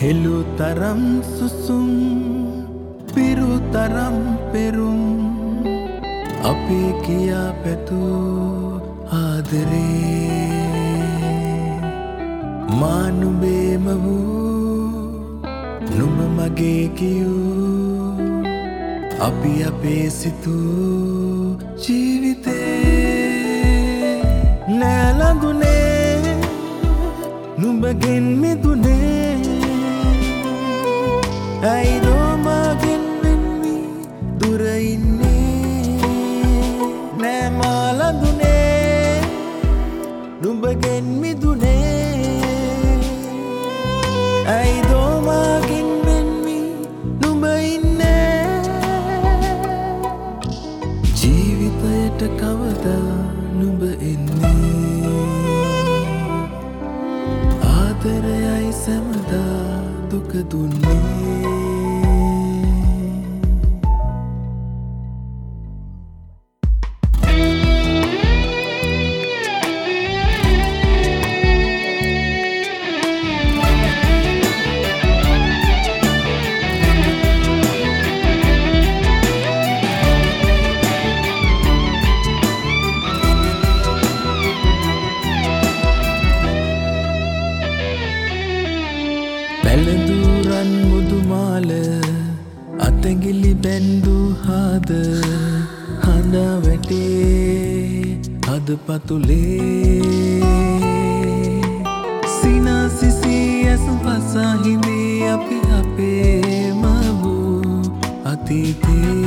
හෙළු තරම් සුසුම් පිරු තරම් පෙරුම් අපේ කියා පැතූ ආදරේ මා නුඹේම වූ නුඹ මගේ කියූ අපි අපේ සිතූ ජීවිතේ නෑලඟුනේ නුඹගෙන් මිදුනේ ඇයිදෝ මගෙන් වෙන්වී දුර ඉන්නේ නෑ මා ළඟුනේ නුඹගෙන් මිදුනේ ඇයිදෝ මගෙන් වෙන්වී නුඹ ඉන්නේ ජීවිතයට කවදා නුඹ එන්නේ ආදරයයි සැමදා දුක දුන්නේ පැළඳුරන් මුදුමාල අතැගිලි බැන්දු හාද හඬා වැටේ හද පතුලේ සිනාසිසී ඇසුම් පසා හිඳී අපි අපේම වූ අතීතේ